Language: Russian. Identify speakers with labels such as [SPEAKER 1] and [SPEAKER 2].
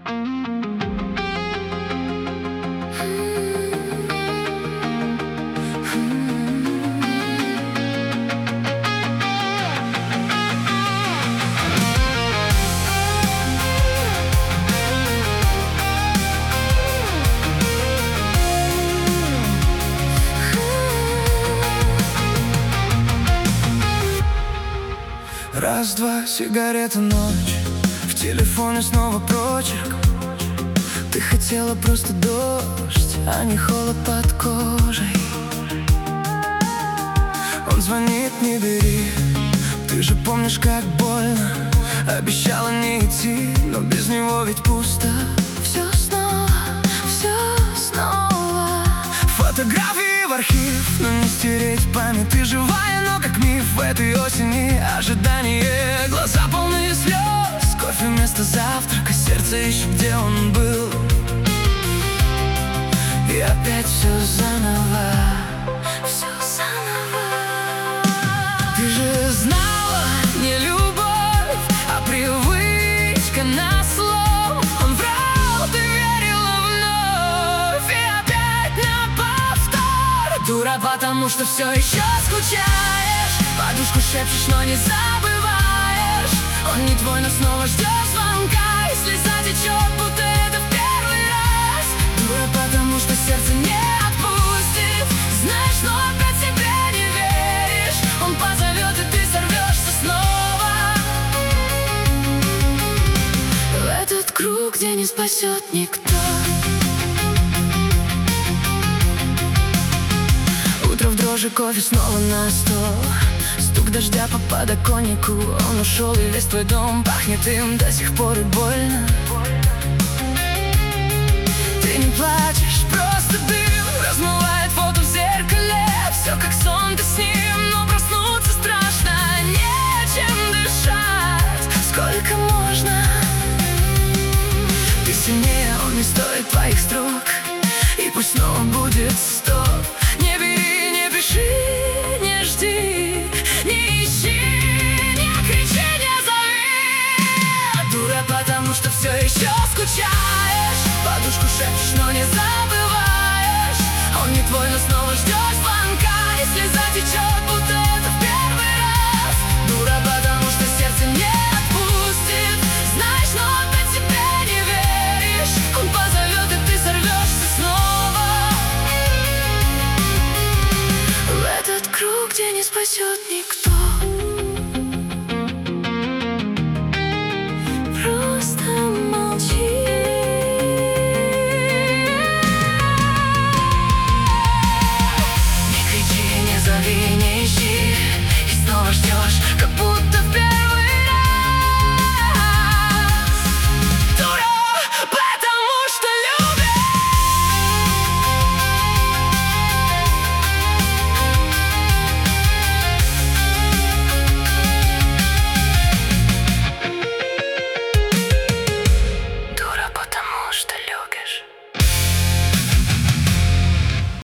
[SPEAKER 1] Раз-два, сигарета, ночь. В телефоне снова прочерк. Ты хотела просто дождь, а не холод под кожей. Он звонит, не бери. Ты же помнишь, как больно. Обещала не идти, но без него ведь пусто. Все снова, все снова. Фотографии в архив, но не стереть память. Ты живая, но как миф в этой осени. Ожидание, глаза полные слез. Кофе вместо завтрака, сердце ищет, где он был. И опять все заново, все заново. Ты же знала, не любовь, а привычка на слово. Он врал, ты верила вновь. И опять на повтор. Дура, потому что все еще скучаешь. Подушку шепчешь, но не забываешь. Он не твой, но снова ждешь звонка. И слеза течет, будто это в первый раз. Дура, потому что сердце не отпустит. Знаешь, но опять себе не веришь. Он позовет, и ты сорвешься снова в этот круг, где не спасет никто. Утро в дрожи, кофе снова на стол. Стук дождя по подоконнику. Он ушел, и весь твой дом пахнет им до сих пор, и больно. Ты не плачешь, просто дым размывает фото в зеркале. Все как сон, ты с ним, но проснуться страшно. Нечем дышать, сколько можно. Ты сильнее, он не стоит твоих строк. И пусть снова будет стоп. Не бери, не пиши, не жди, не ищи, не кричи, не зови. Дура, потому что все еще скучаешь. Подушку шепчешь, но не забываешь. Он не твой, но снова ждешь звонка. И слеза течет, будто это в первый раз. Дура, потому что сердце не отпустит. Знаешь, но опять себе не веришь. Он позовет, и ты сорвешься снова в этот круг, где не спасет никто. Просто молчи. Не кричи, не зови, не ищи. И снова ждешь, как будто